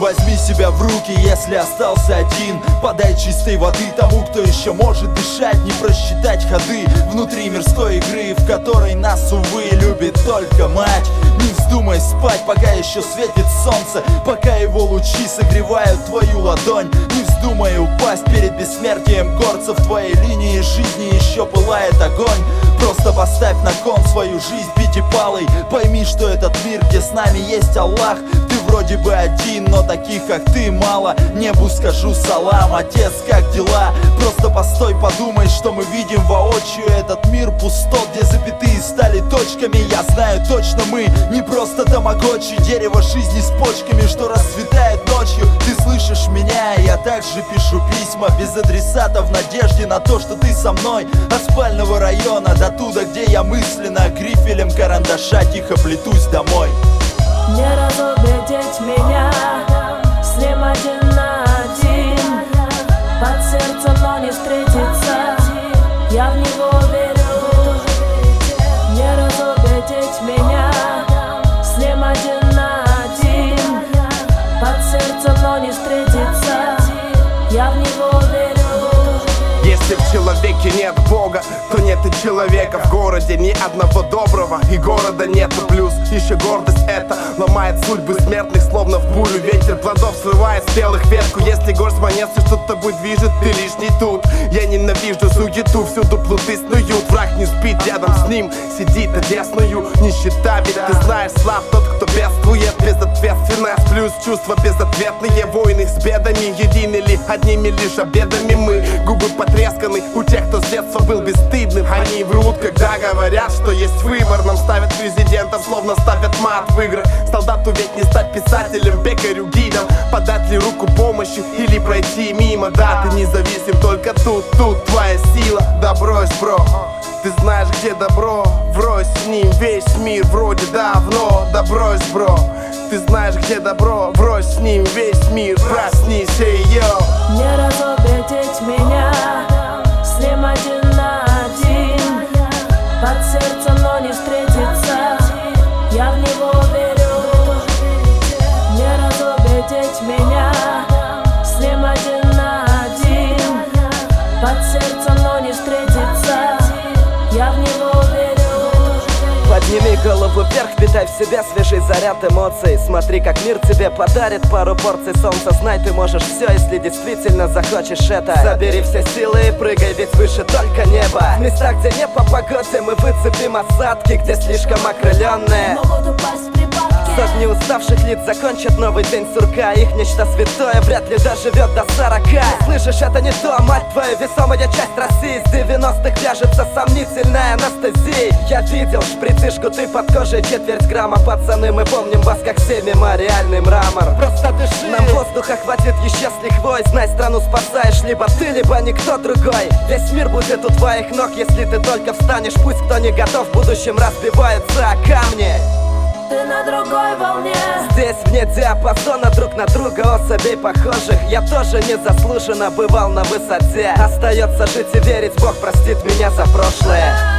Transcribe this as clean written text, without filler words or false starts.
возьми себя в руки, если остался один. Подай чистой воды тому, кто еще может дышать. Не просчитать ходы внутри мирской игры, в которой нас, увы, любит только мать. Не вздумай спать, пока еще светит солнце, пока его лучи согревают твою ладонь. Не вздумай упасть перед бессмертием горца, в твоей линии жизни еще пылает огонь. Просто поставь на кон свою жизнь пятипалой. Пойми, что этот мир, где с нами есть Аллах. Ты вроде бы один, но таких, как ты, мало. Небу скажу салам: отец, как дела? Просто постой, подумай, что мы видим воочию. Этот мир пустот, где запятые стали точками. Я знаю точно, мы не просто тамагочи, дерево жизни с почками, что расцветает ночью. Ты слышишь меня, я также пишу письма без адресата, в надежде на то, что ты со мной. От спального района до туда, где я мысленно грифелем карандаша тихо плетусь домой. Не разубедить меня, с ним один на один. Под сердцем, но не встретиться, я в него верю. Не разубедить меня, с ним один на один. Под сердцем, но не встретиться, я в него верю. Если в человеке нет Бога, то нет и человека. В городе ни одного доброго, и города нету. Плюс еще гордость это ломает судьбы смертных, словно в бурю ветер плодов срывает с белых ветку. Если горсть монет что тобой движет, ты лишний тут. Я ненавижу суету, всюду плуты снуют. Враг не спит, рядом с ним сидит одесную нищета. Ведь ты знаешь, слаб тот, кто бедствует. Безответственность плюс чувства безответные. Войны с бедами едины ли одними лишь обедами мы. Губы потресканы у тех, кто с детства был бесстыдным. Они врут, когда говорят, что есть выбор. Нам ставят президентов, словно ставят мат в играх. Солдату ведь не стать писателем, пекарю, гидом. Подать ли руку помощи или пройти мимо? Да, ты независим только тут твоя сила. Да брось, бро, ты знаешь, где добро. Врозь с ним весь мир вроде давно. Да брось, бро, ты знаешь, где добро. Врозь с ним весь мир, проснись, йо. Не разубедить меня, с ним один на один. Под сердцем, но не встретиться, я в него верю. Не разубедить меня, с ним один на один. Под сердцем, но не встретиться, я в него верю. Подними голову вверх, впитай в себя свежий заряд эмоций. Смотри, как мир тебе подарит пару порций солнца. Знай, ты можешь все, если действительно захочешь это. Собери все силы и прыгай, ведь выше только небо. В местах, где не по погоде, мы выцепим осадки, где слишком окрыленные Могут упасть припадки. Сотни уставших лиц закончат новый день сурка. Их нечто святое вряд ли доживет до 40. Слышишь, это не то, мать твою, весомая часть России. С 90-х вяжется сомнительная Анастасия. Я видел шприцишку, ты под кожей четверть грамма. Пацаны, мы помним вас как все мемориальный мрамор. Просто дыши, нам воздуха хватит еще с лихвой. Знай, страну спасаешь либо ты, либо никто другой. Весь мир будет у твоих ног, если ты только встанешь. Пусть кто не готов, в будущем разбиваются о камни. Ты на другой волне. Здесь вне диапазона друг на друга особей похожих. Я тоже незаслуженно бывал на высоте. Остается жить и верить, Бог простит меня за прошлое.